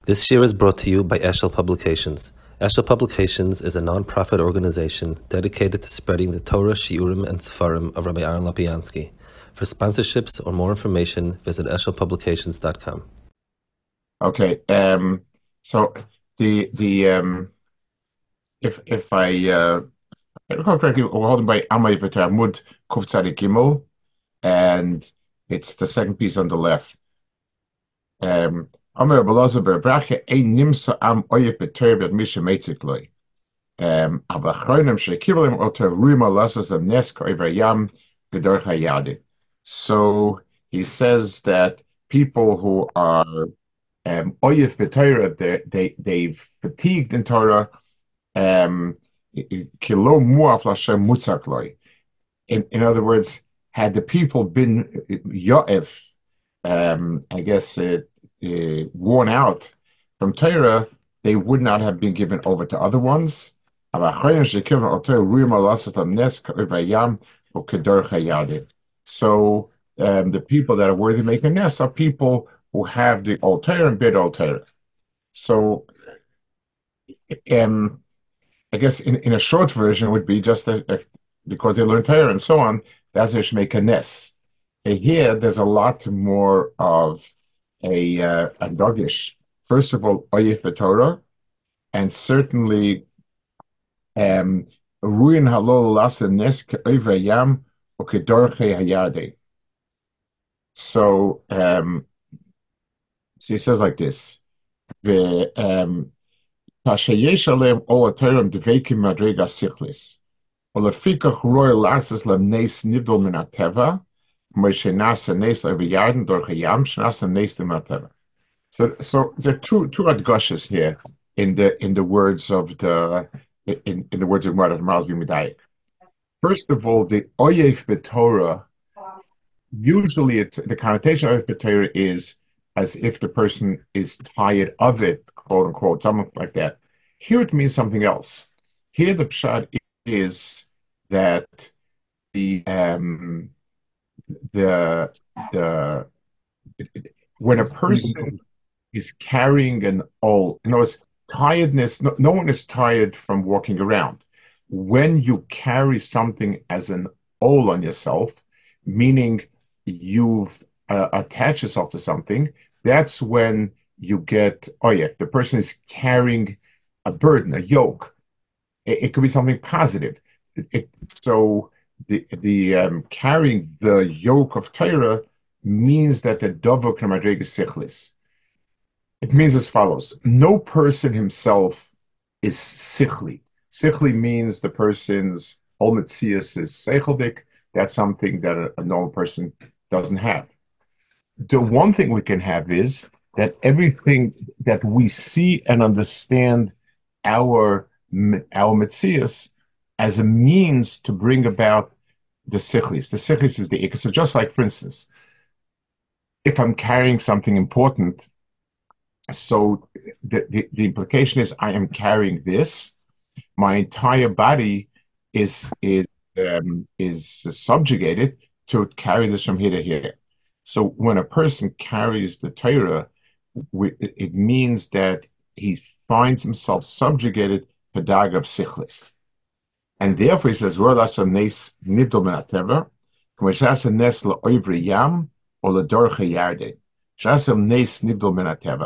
This year is brought to you by Eshel Publications. Eshel Publications is a non-profit organization dedicated to spreading the Torah, Shiurim, and Sefarim of Rabbi Aaron Lapiansky. For sponsorships or more information, visit eshelpublications.com. Okay. So the if I recall correctly, we're holding by Amay Amud Kuf Tzadik Gimel, and it's the second piece on the left. Amar Belaza Berbrache Ein Nimsa Am Oyef B'Torah B'Misha Meitzikloy. Avachronim Shekivelim Oter Ruima Lasas of Nes Koiver Yam Gedor Hayadi. So he says that people who are Oyef B'Torah, they've fatigued in Torah. Kilo Muaf Lashem Mutzakloi. In other words, had the people been Yo'ef, I guess, worn out from Torah, they would not have been given over to other ones. So the people that are worthy of making a nest are people who have the Old Torah and bid Old Torah. So I guess in a short version would be just that because they learn Torah and so on, that's what should make a nest. And here, there's a lot more of a dogish. First of all, oyef b'Torah, and certainly ruin halol lasa nes ke'over yam or kedorche hayade. So he says like this: the tashayesh alem ol Torah devekim madrega sichlis. Olafikach roy lasas lam nes nibdol min ateva. So there are two adgushes here in the words of the words of Marat Malzbi Medayik. First of all, the Oyef B'Torah, usually it's the connotation of B'Torah is as if the person is tired of it, quote unquote, something like that. Here it means something else. Here the pshat is that the when a person is carrying an owl, it's tiredness. No one is tired from walking around. When you carry something as an owl on yourself, meaning you've attached yourself to something, that's when you get, oh yeah, the person is carrying a burden, a yoke. It could be something positive. So the carrying the yoke of Torah means that the dovok namadrega sichlis. It means as follows: no person himself is sichli. Sichli means the person's whole mitzias is seicheldik. That's something that a normal person doesn't have. The one thing we can have is that everything that we see and understand our mitzias as a means to bring about the sichlis. The sichlis is the ikka. So just like, for instance, if I'm carrying something important, so the implication is I am carrying this. My entire body is subjugated to carry this from here to here. So when a person carries the Torah, it means that he finds himself subjugated to dag of sichlis. And therefore he says, nes nibdol min ateva, k'mashas nes la'oivri yam or l'dorche yarde. Shasam nes nibdol min ateva.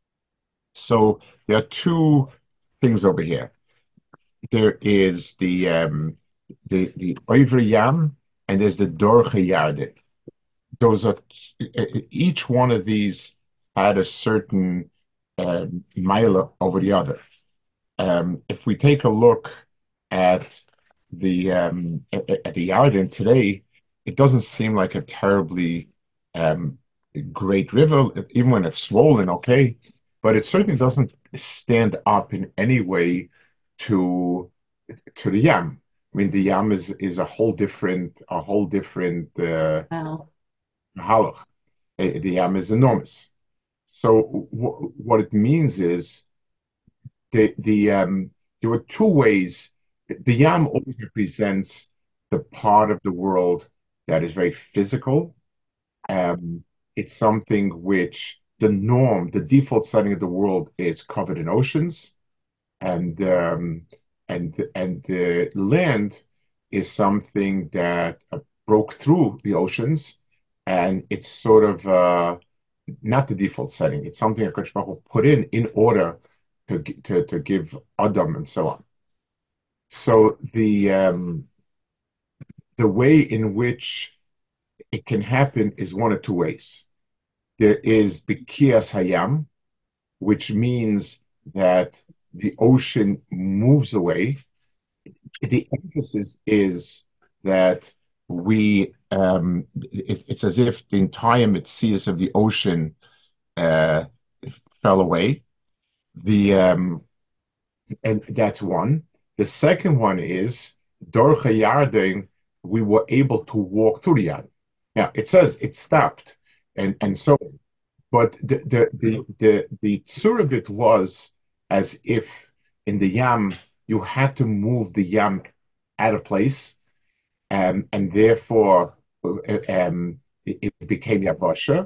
So there are two things over here. There is the oivri yam and there's the dorche yarde. Those are each one of these had a certain mile over the other. If we take a look at the Yarden today, it doesn't seem like a terribly great river, even when it's swollen, okay, but it certainly doesn't stand up in any way to the Yam. I mean, the Yam is a whole different Wow. halach. The Yam is enormous. So what it means is there were two ways. The Yam always represents the part of the world that is very physical. It's something which the norm, the default setting of the world is covered in oceans, and land is something that broke through the oceans, and it's sort of not the default setting. It's something that Kodesh Baruch Hu put in order to give Adam and so on. So the way in which it can happen is one of two ways. There is Bikiyas Hayam, which means that the ocean moves away. The emphasis is that it's as if the entire Metzias of the ocean uh, fell away. And that's one. The second one is Dorcha Yarden, we were able to walk through the Yarden. Now it says it stopped, and so, but the tzur of it was as if in the Yam you had to move the Yam out of place, and therefore it became Yabasha.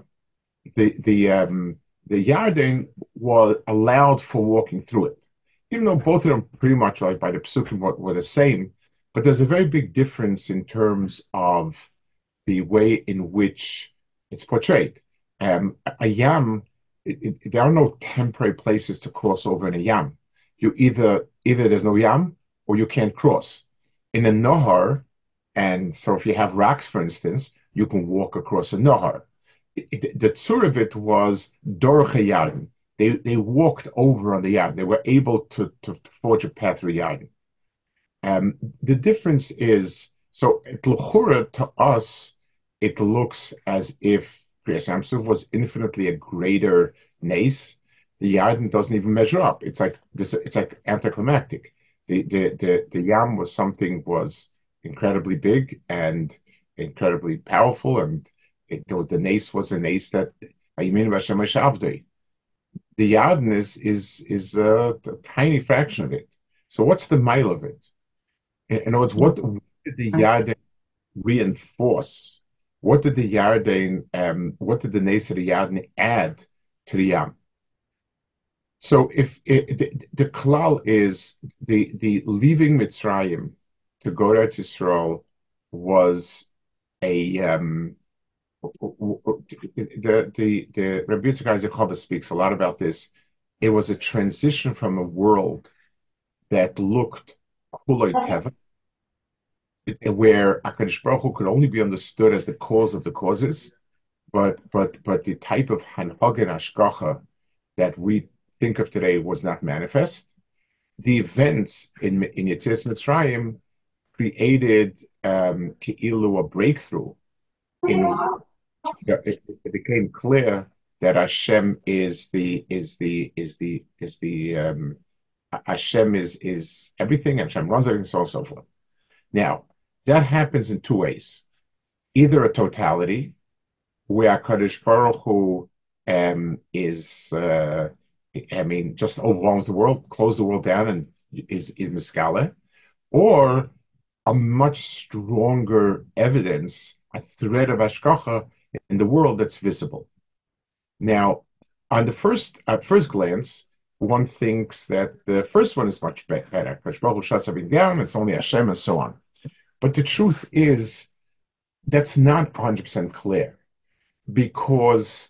The Yarden was allowed for walking through it, even though both of them pretty much like by the psukim were the same. But there's a very big difference in terms of the way in which it's portrayed. A yam, there are no temporary places to cross over in a yam. You either there's no yam or you can't cross. In a nohar, and so if you have rocks, for instance, you can walk across a nohar. The tzur of it was dorcha yam. They walked over on the yam. They were able to forge a path through yam. The difference is, so to us, it looks as if Kriyas Yamsuf was infinitely a greater nace. The Yarden doesn't even measure up. It's like this. It's like anticlimactic. The Yam was incredibly big and incredibly powerful, and the nace was a nace that Ayimin Vashem Shavdei. The Yarden is a tiny fraction of it. So what's the mile of it? In other words, what did the Yarden reinforce? What did the Nes of the Yarden add to the Yam? So if the klal is the leaving Mitzrayim to go to Yisrael was a the Rabbi Yitzchak Isaac Chovos speaks a lot about this. It was a transition from a world that looked kuloi teva, where HaKadosh Baruch Hu could only be understood as the cause of the causes, but the type of hanhag and hashgacha that we think of today was not manifest. The events in Yetzias Mitzrayim created keilu a breakthrough. It became clear that Hashem Hashem is everything, and Hashem runs everything, so on and so forth. Now, that happens in two ways. Either a totality, where HaKadosh Baruch Hu just overwhelms the world, closes the world down, and is miskale, or a much stronger evidence, a thread of hashgacha in the world that's visible. Now, on the at first glance, one thinks that the first one is much better. HaKadosh Baruch Hu shuts everything down, it's only Hashem, and so on. But the truth is, that's not 100% clear, because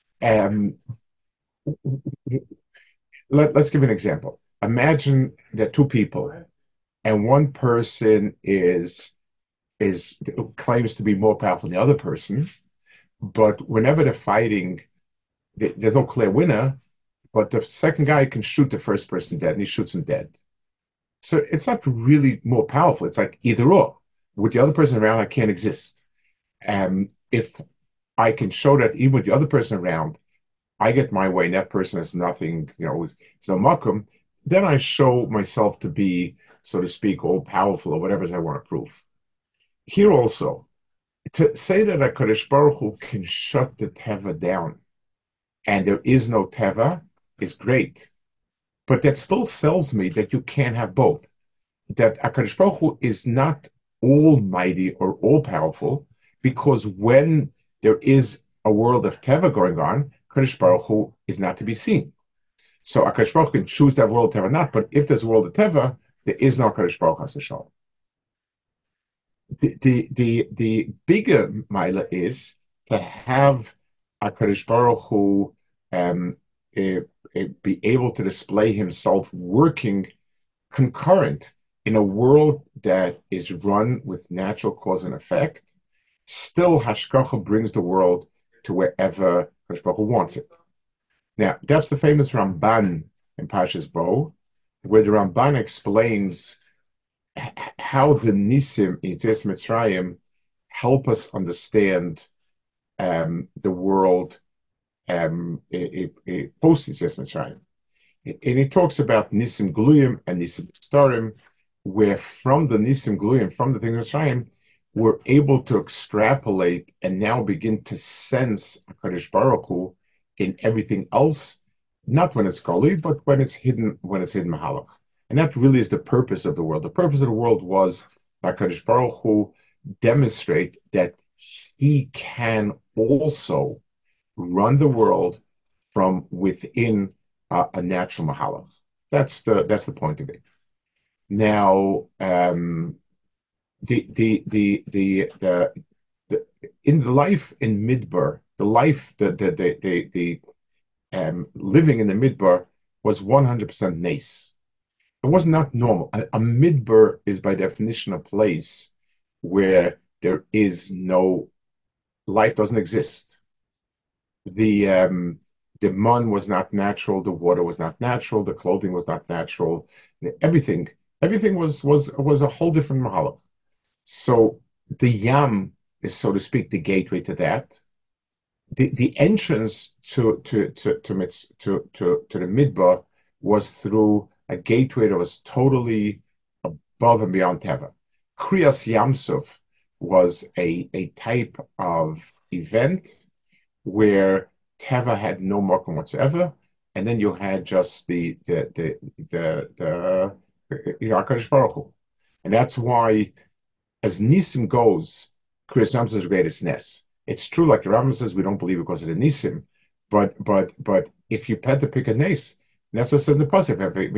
let's give an example. Imagine that two people, and one person claims to be more powerful than the other person, but whenever they're fighting, there's no clear winner, but the second guy can shoot the first person dead, and he shoots him dead. So it's not really more powerful. It's like either or. With the other person around, I can't exist. If I can show that even with the other person around, I get my way and that person has nothing, it's no makom, then I show myself to be, so to speak, all powerful or whatever I want to prove. Here also, to say that HaKadosh Baruch Hu can shut the teva down and there is no teva is great. But that still tells me that you can't have both. That HaKadosh Baruch Hu is not almighty or all-powerful, because when there is a world of teva going on, Kadosh Baruch Hu is not to be seen. So Akash Baruch Hu can choose to have world of Teva or not, but if there's a world of Teva, there is no Akash Baruch Hu. The bigger Maila is to have Akash Baruch Hu be able to display himself working concurrent in a world that is run with natural cause and effect. Still, Hashgacha brings the world to wherever Akash Baruch Hu wants it. Now, that's the famous Ramban in Parshas Bo, where the Ramban explains how the Nisim in Yetzias Mitzrayim help us understand the world post Yetzias Mitzrayim. And he talks about Nisim Gluyim and Nisim Starim, where from the Nisim Gluyim, from the thing of Mitzrayim, we're able to extrapolate and now begin to sense HaKadosh Baruch Hu in everything else, not when it's Goli, but when it's hidden Mahalach. And that really is the purpose of the world. The purpose of the world was that HaKadosh Baruch Hu demonstrate that he can also run the world from within a natural Mahalach. That's the point of it. Now, in the life in Midbar, the life living in the Midbar was 100% nace. It was not normal. A Midbar is by definition a place where there is no life, doesn't exist. The mun was not natural, the water was not natural, the clothing was not natural, everything was a whole different mahalach. So the Yam is, so to speak, the gateway to that. The entrance to the Midbar was through a gateway that was totally above and beyond Teva. Kriyas Yamsuf was a type of event where Teva had no marking whatsoever, and then you had just the HaKadosh Baruch Hu. And that's why, as Nisim goes, Kriyas Yamsuf is the greatest Nes. It's true, like the Rambam says, we don't believe it because of the Nisim, but if you had to pick a Nes, that's what it says in the pasuk.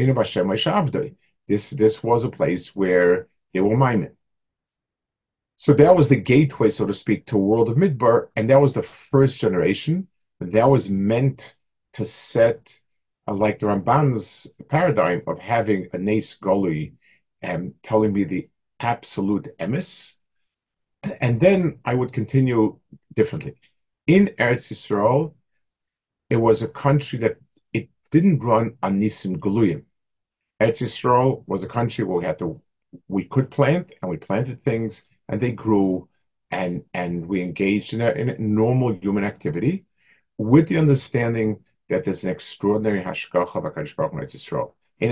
This was a place where they were miming. So that was the gateway, so to speak, to a world of Midbar, and that was the first generation. That was meant to set, like the Ramban's paradigm of having a Nes Goli telling me the absolute emes. And then I would continue differently. In Eretz Yisrael, it was a country that it didn't run on Nisim Galuyim. Eretz Yisrael was a country where we could plant, and we planted things, and they grew, and we engaged in a normal human activity, with the understanding that there's an extraordinary hashgacha of HaKadosh Baruch Hu in Eretz Yisrael.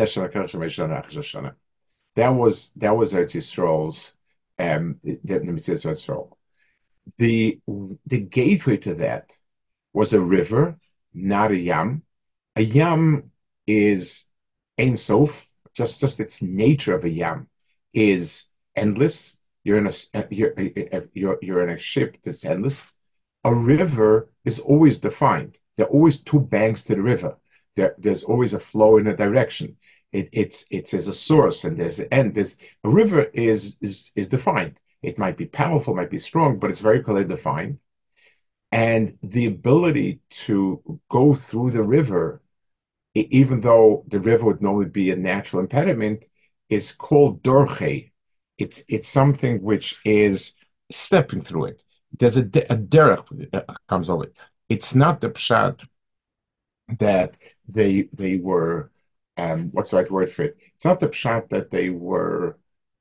That was Eretz Yisrael's the Mitzvah Yisrael. The gateway to that was a river, not a yam. A yam is Ein Sof, just its nature of a yam is endless. You're in a ship that's endless. A river is always defined. There are always two banks to the river. There's always a flow in a direction. It's there's a source and there's an end. A river is defined. It might be powerful, might be strong, but it's very clearly defined. And the ability to go through the river, even though the river would normally be a natural impediment, is called dorche. It's something which is stepping through it. There's a derech comes over it. It's not the pshat that they were what's the right word for it? It's not the pshat that they were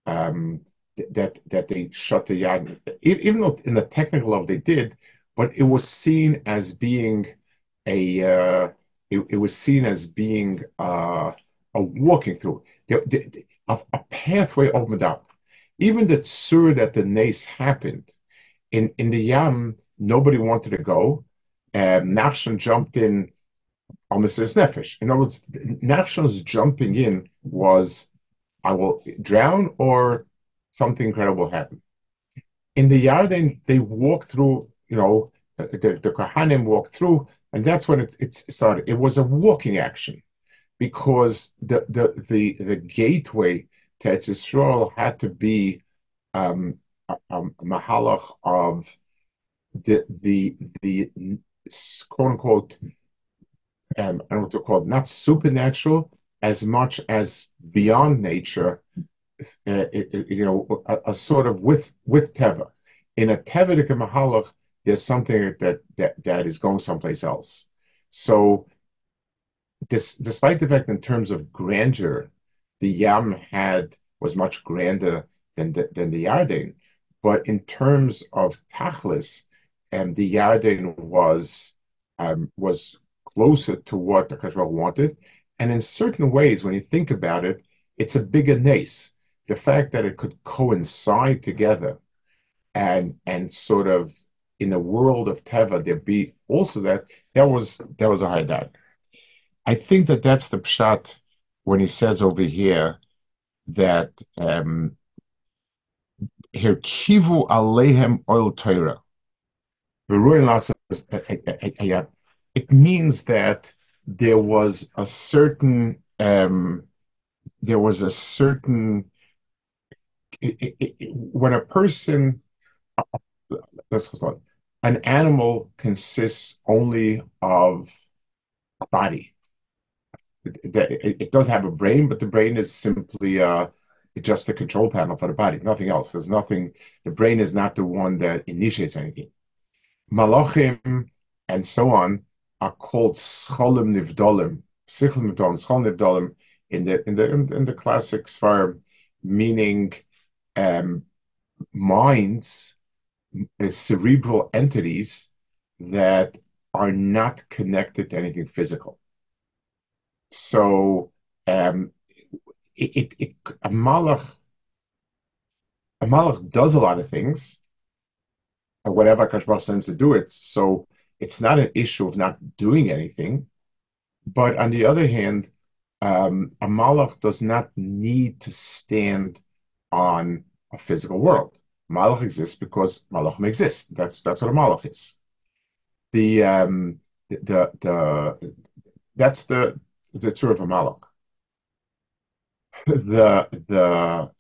that they shut the yad, even though in the technical level they did, but it was seen as being a walking through a pathway opened up. Even the tzur that the nace happened in the yam, nobody wanted to go. Nachshon jumped in almost as nefesh. In other words, Nachshon's jumping in was, I will drown or something incredible happen. In the Yarden, they walk through, the Kohanim walk through, And that's when it started. It was a walking action because the gateway to Eretz Yisrael had to be a mahalach of the quote unquote I don't know what to call it, not supernatural as much as beyond nature, a sort of with teva. In a tevedik mahalach, there's something that is going someplace else. So despite the fact in terms of grandeur, the Yam had was much grander than the Yarden, but in terms of Tachlis, the Yarden was closer to what the Kashmir wanted, and in certain ways, when you think about it, it's a bigger nace. The fact that it could coincide together and sort of in the world of Teva, there be also that was a high dot. I think that that's the pshat when he says over here that here kivu alehem oil Torah. It means that there was a certain when a person let's start, an animal consists only of a body. It does have a brain, but the brain is simply just a control panel for the body, nothing else. There's nothing, the brain is not the one that initiates anything. Malachim and so on are called scholim nivdolim, sichlim nivdolim, scholim nivdolim in the classic Sfar, meaning um, minds, cerebral entities that are not connected to anything physical. So um, a malach does a lot of things, and whatever Kashbar sends to do it. So it's not an issue of not doing anything. But on the other hand, a malach does not need to stand on a physical world. Malach exists because malachim exist. That's what a malach is. The that's the tour of a malach. The the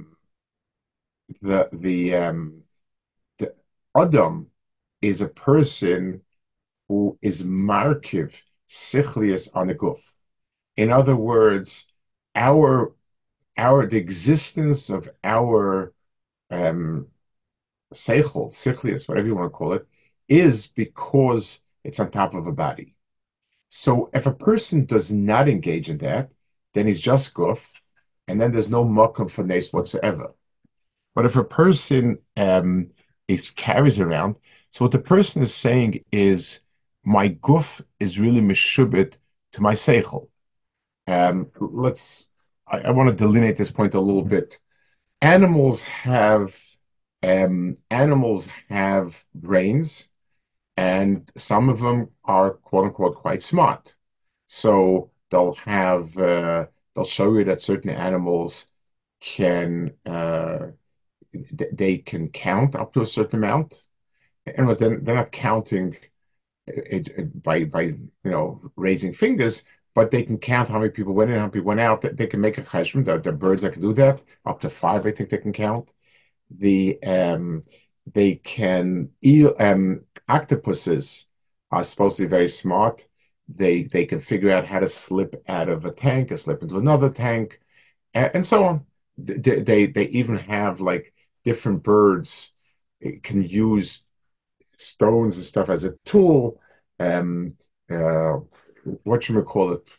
the the the Adam is a person who is markiv sichlius on the guf. In other words, our the existence of our um seichel, sichlius, whatever you want to call it, is because it's on top of a body. So if a person does not engage in that, then he's just guf, and then there's no makom for nes whatsoever. But if a person is carries around, so what the person is saying is, my guf is really meshubit to my seichel. I want to delineate this point a little bit. Animals have brains, and some of them are quote unquote quite smart. So they'll show you that certain animals can they can count up to a certain amount, and then they're not counting by raising fingers, but they can count how many people went in, how many people went out. They can make a cheshbon. The birds that can do that, up to five, I think they can count. The They can octopuses are supposed to be very smart. They can figure out how to slip out of a tank or slip into another tank, and so on. They even have like different birds can use stones and stuff as a tool. Um, uh, what you call it?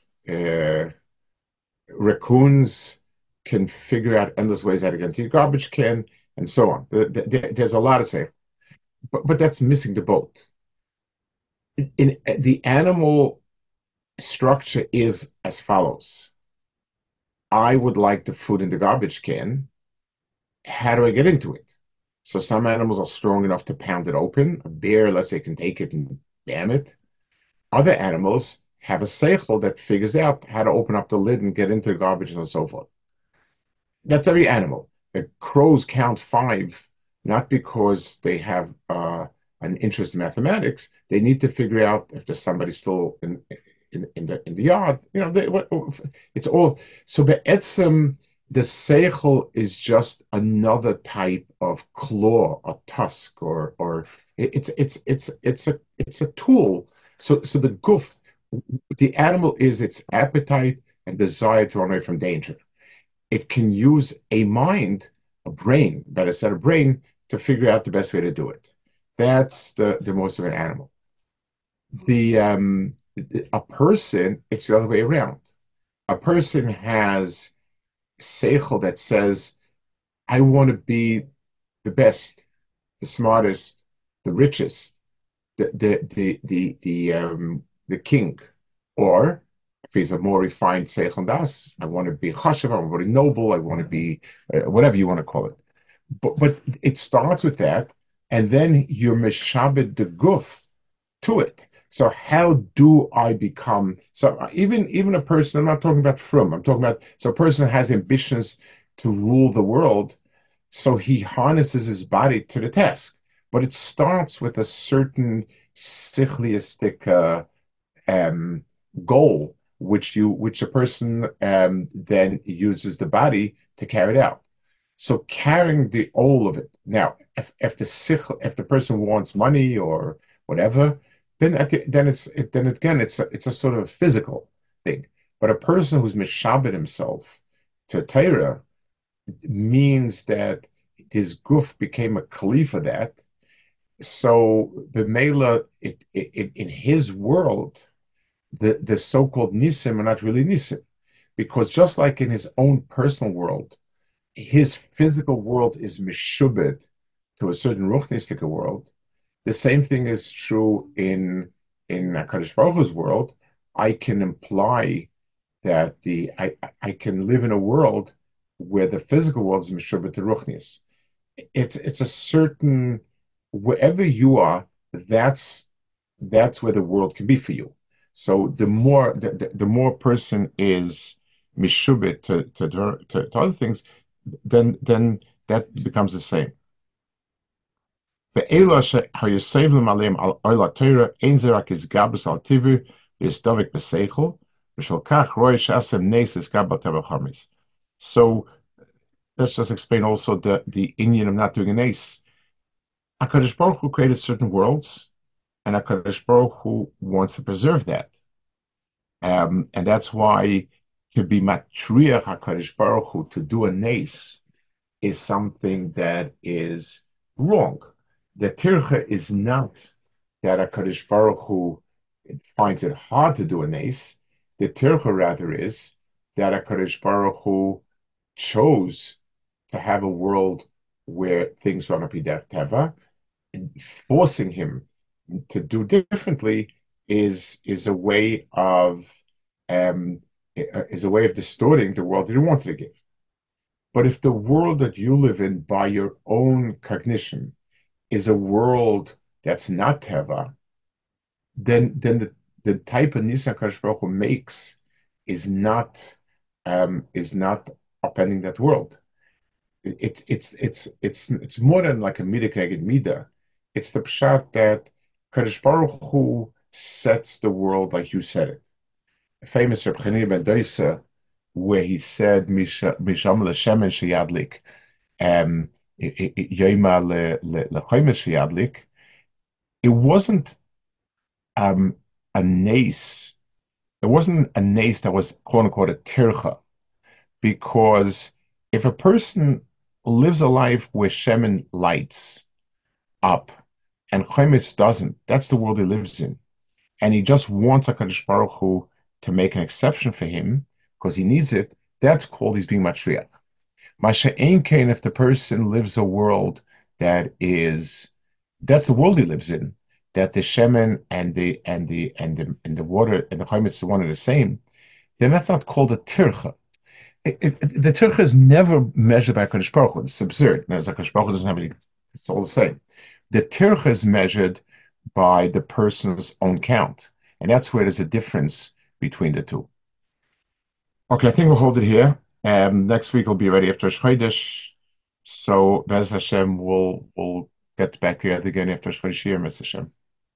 Raccoons can figure out endless ways how to get into your garbage can, and so on. There's a lot to say, but that's missing the boat. In the animal structure is as follows. I would like the food in the garbage can. How do I get into it? So some animals are strong enough to pound it open. A bear, let's say, can take it and bam it. Other animals have a seichel that figures out how to open up the lid and get into the garbage and so forth. That's every animal. The crows count five, not because they have a an interest in mathematics, they need to figure out if there's somebody still in the yard. It's all so. Be'etzem, the seichel is just another type of claw, a tusk, or it's a tool. So the goof, the animal is its appetite and desire to run away from danger. It can use a mind, a brain, better said, a brain, to figure out the best way to do it. That's the most of an animal. A person, it's the other way around. A person has seichel that says, I want to be the best, the smartest, the richest, the king. Or if he's a more refined seichel das, I want to be chashav, I want to be noble, I want to be whatever you want to call it. But it starts with that, and then you're meshabed the guf to it. So how do I become? So even a person, I'm not talking about from. I'm talking about so a person has ambitions to rule the world, so he harnesses his body to the task. But it starts with a certain sichliistic um, goal, which a person then uses the body to carry it out. So carrying the all of it. Now, if the person wants money or whatever, then again it's a sort of physical thing. But a person who's mishabed himself to Torah means that his guf became a kli for that. So the Mela, in his world, the so-called nisim are not really nisim, because just like in his own personal world, his physical world is mishubed to a certain ruchnistic world. The same thing is true in Hakadosh Baruch Hu's world. I can imply that I can live in a world where the physical world is mishubed to ruchnis. It's a certain wherever you are, that's where the world can be for you. So the more person is mishubit to other things, then that becomes the same. ואלו היוסף למעליהם על אוהל התורה, אין זה רק הסגבוס על טבעי ויסדבק בשכל, בשל כך רואה שעשם נס הסגב בטבע חמיס. So let's just explain also the Indian of not doing an ace. HaKadosh Baruch Hu created certain worlds, and HaKadosh Baruch Hu wants to preserve that. And that's why to be matriach HaKadosh Baruch Hu, to do a nace, is something that is wrong. The tircha is not that HaKadosh Baruch Hu finds it hard to do a nace. The tircha rather is that HaKadosh Baruch Hu chose to have a world where things run up teva, and forcing him to do differently is a way of distorting the world that he wanted to give. But if the world that you live in by your own cognition is a world that's not teva, then the type of nisan Kadosh Baruch Hu makes is not upending that world. It's more than like a midah keged midah. It's the pshat that Kadosh Baruch Hu sets the world like you said it. A famous Reb Chanina ben Dosa, where he said Misham l'shemen sheyadlik, yoyma lechomes sheyadlik. It wasn't a nace. It wasn't a nace that was quote unquote a tircha, because if a person lives a life where shemen lights up and chometz doesn't, that's the world he lives in, and he just wants HaKadosh Baruch Hu to make an exception for him because he needs it, that's called he's being matriach. Masha ein kain, if the person lives a world that's the world he lives in, that the shemen and the water and the chometz are one and the same, then that's not called a tircha. The tircha is never measured by Kadosh Baruch Hu. It's absurd. Kadosh Baruch Hu doesn't have any. It's all the same. The tircha is measured by the person's own count, and that's where there's a difference between the two. Okay, I think we'll hold it here. Next week will be ready after Chodesh, so Bez Hashem will get back together again after Shir, Mr. Shem.